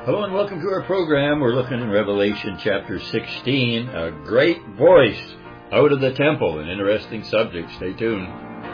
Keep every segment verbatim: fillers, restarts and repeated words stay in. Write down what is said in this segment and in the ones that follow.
Hello and welcome to our program. We're looking in Revelation chapter sixteen, a great voice out of the temple. An interesting subject. Stay tuned.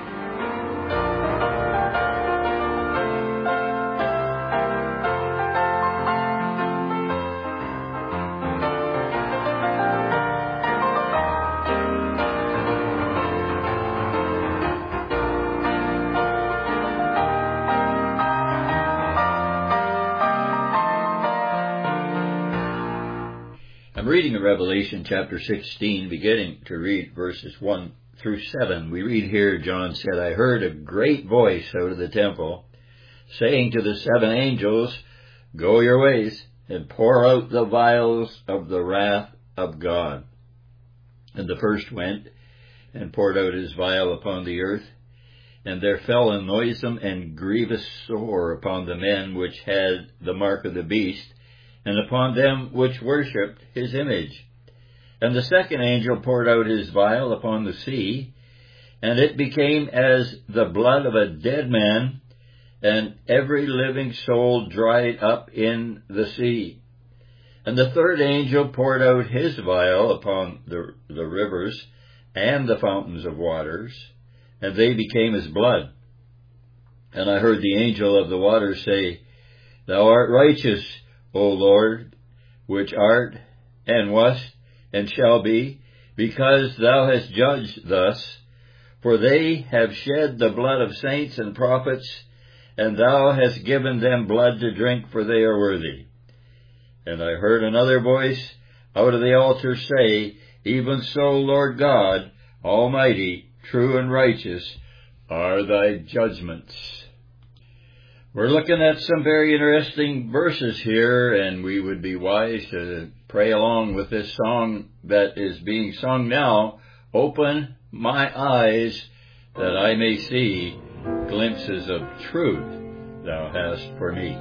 I'm reading in Revelation chapter sixteen, beginning to read verses one through seven. We read here, John said, I heard a great voice out of the temple, saying to the seven angels, Go your ways, and pour out the vials of the wrath of God. And the first went, and poured out his vial upon the earth, and there fell a noisome and grievous sore upon the men which had the mark of the beast, and upon them which worshipped his image. And the second angel poured out his vial upon the sea, and it became as the blood of a dead man, and every living soul dried up in the sea. And the third angel poured out his vial upon the, the rivers and the fountains of waters, and they became as blood. And I heard the angel of the waters say, Thou art righteous, O Lord, which art, and wast, and shall be, because thou hast judged thus. For they have shed the blood of saints and prophets, and thou hast given them blood to drink, for they are worthy. And I heard another voice out of the altar say, Even so, Lord God, Almighty, true and righteous, are thy judgments. We're looking at some very interesting verses here, and we would be wise to pray along with this song that is being sung now. Open my eyes that I may see glimpses of truth thou hast for me.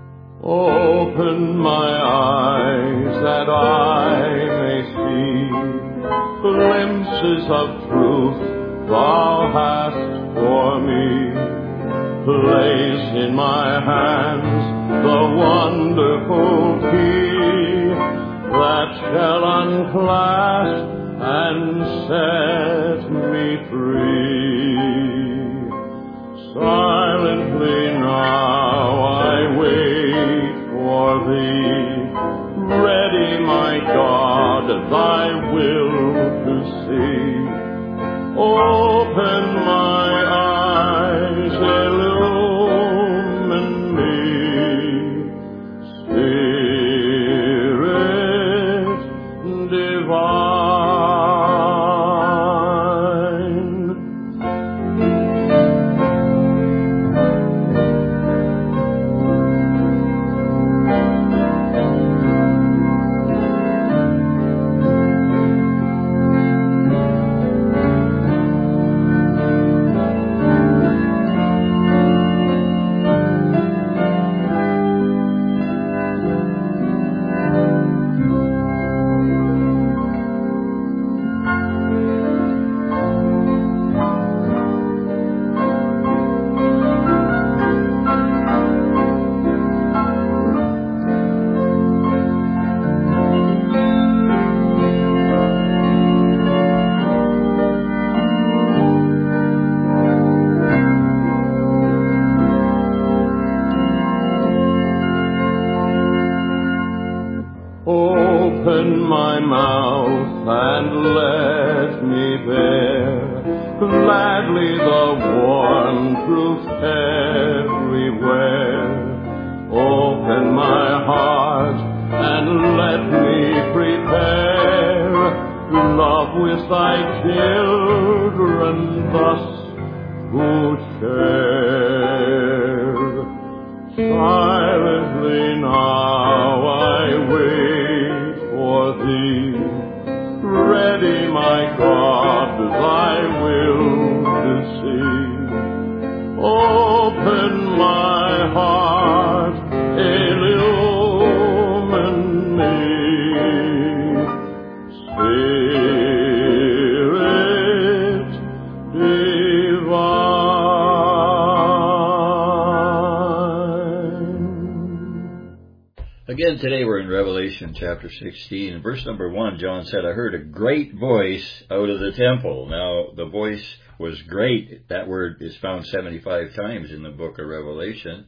Open my eyes that I may see glimpses of truth thou hast for me. Place in my hands the wonderful key that shall unclasp and set me free. Silently now I wait for thee, ready, my God, thy will to see. Open my eyes, illumine me, Spirit divine. Open my mouth and let me bear gladly the warm truth everywhere. Open my heart and let me prepare love with thy children thus who share. Silently now I wait for thee, ready, my God, thy will to see. Open my heart, illumine me, Spirit divine. Again, today we're in Revelation chapter sixteen. In verse number one, John said, I heard a great voice out of the temple. Now, the voice was great. That word is found seventy-five times in the book of Revelation.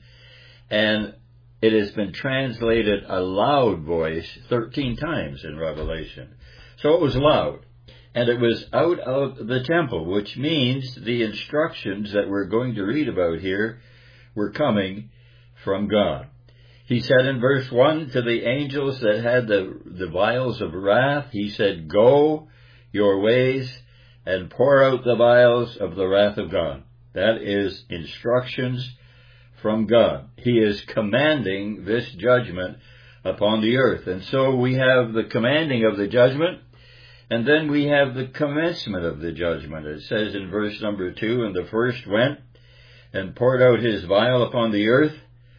And it has been translated a loud voice thirteen times in Revelation. So it was loud. And it was out of the temple, which means the instructions that we're going to read about here were coming from God. He said in verse one to the angels that had the, the vials of wrath, he said, go your ways and pour out the vials of the wrath of God. That is instructions from God. He is commanding this judgment upon the earth. And so we have the commanding of the judgment, and then we have the commencement of the judgment. It says in verse number two, and the first went and poured out his vial upon the earth,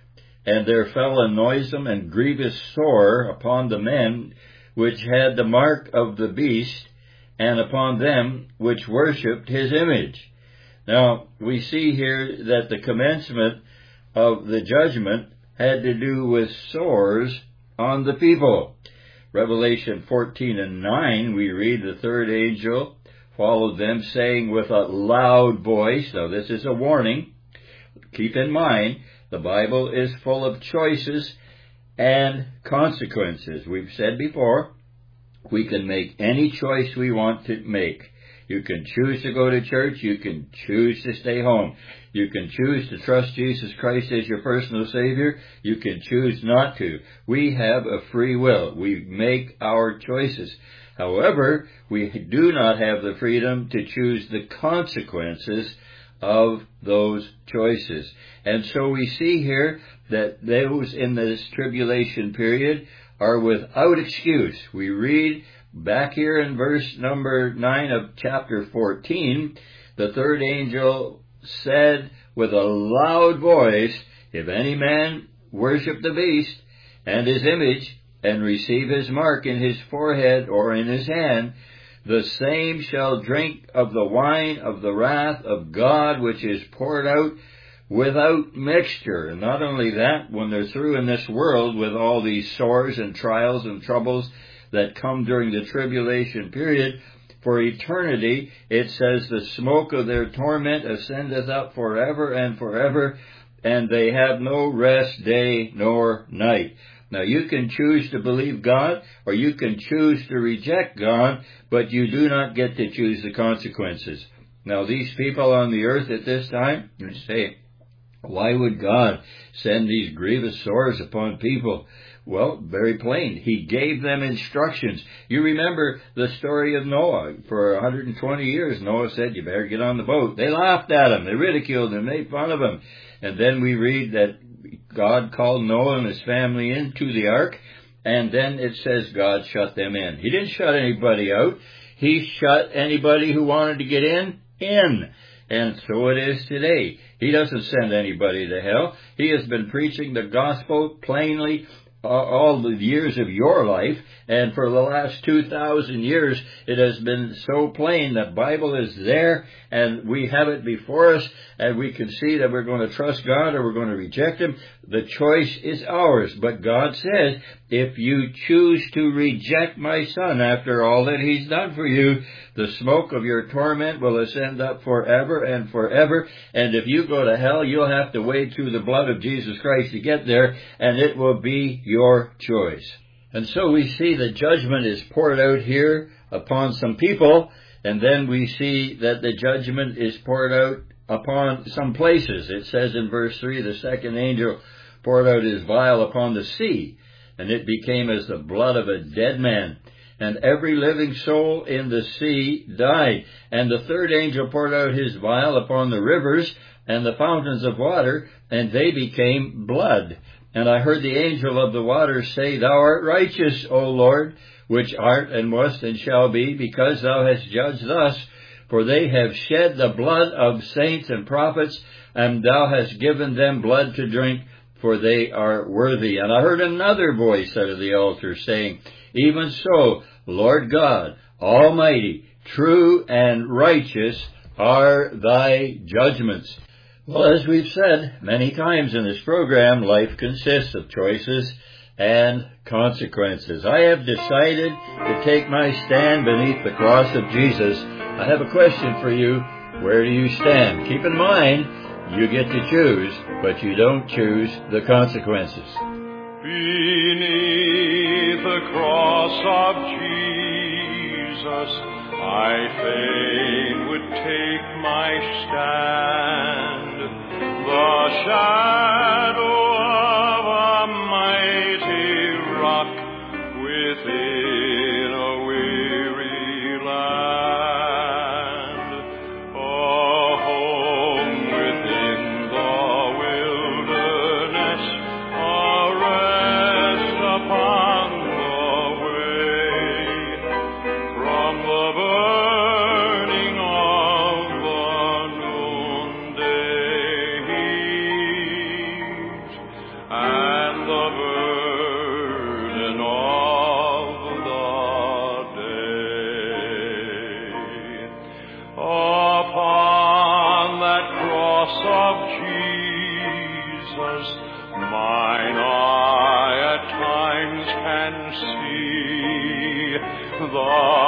and there fell a noisome and grievous sore upon the men which had the mark of the beast, and upon them which worshipped his image. Now, we see here that the commencement of the judgment had to do with sores on the people. Revelation fourteen and nine, we read, the third angel followed them, saying with a loud voice. Now, this is a warning. Keep in mind, the Bible is full of choices and consequences. We've said before, we can make any choice we want to make. You can choose to go to church. You can choose to stay home. You can choose to trust Jesus Christ as your personal Savior. You can choose not to. We have a free will. We make our choices. However, we do not have the freedom to choose the consequences of those choices. And so we see here that those in this tribulation period are without excuse. We read back here in verse number nine of chapter fourteen, the third angel said with a loud voice, if any man worship the beast and his image and receive his mark in his forehead or in his hand, the same shall drink of the wine of the wrath of God, which is poured out without mixture. And not only that, when they're through in this world with all these sores and trials and troubles that come during the tribulation period, for eternity, it says, the smoke of their torment ascendeth up forever and forever, and they have no rest day nor night. Now, you can choose to believe God, or you can choose to reject God, but you do not get to choose the consequences. Now, these people on the earth at this time, you say, why would God send these grievous sores upon people? Well, very plain. He gave them instructions. You remember the story of Noah. For one hundred twenty years, Noah said, you better get on the boat. They laughed at him. They ridiculed him. Made fun of him. And then we read that God called Noah and his family into the ark, and then it says God shut them in. He didn't shut anybody out. He shut anybody who wanted to get in, in. And so it is today. He doesn't send anybody to hell. He has been preaching the gospel plainly uh, all the years of your life, and for the last two thousand years, it has been so plain. The Bible is there, and we have it before us, and we can see that we're going to trust God or we're going to reject Him. The choice is ours, but God says, if you choose to reject my Son after all that He's done for you, the smoke of your torment will ascend up forever and forever, and if you go to hell, you'll have to wade through the blood of Jesus Christ to get there, and it will be your choice. And so we see the judgment is poured out here upon some people, and then we see that the judgment is poured out upon some places. It says in verse three, the second angel poured out his vial upon the sea, and it became as the blood of a dead man, and every living soul in the sea died. And the third angel poured out his vial upon the rivers and the fountains of water, and they became blood. And I heard the angel of the waters say, Thou art righteous, O Lord, which art and wast and shall be, because thou hast judged thus. For they have shed the blood of saints and prophets, and thou hast given them blood to drink, for they are worthy. And I heard another voice out of the altar saying, Even so, Lord God, Almighty, true and righteous are thy judgments. Well, as we've said many times in this program, life consists of choices and consequences. I have decided to take my stand beneath the cross of Jesus. I have a question for you. Where do you stand? Keep in mind, you get to choose, but you don't choose the consequences. Beneath the cross of Jesus, I fain would take my stand. The shadow of a mighty rock within a weary land. A home within the wilderness, a rest upon the way from the burning of the noonday heat and the burden of the day. Upon that cross of Jesus, mine eye at times can see the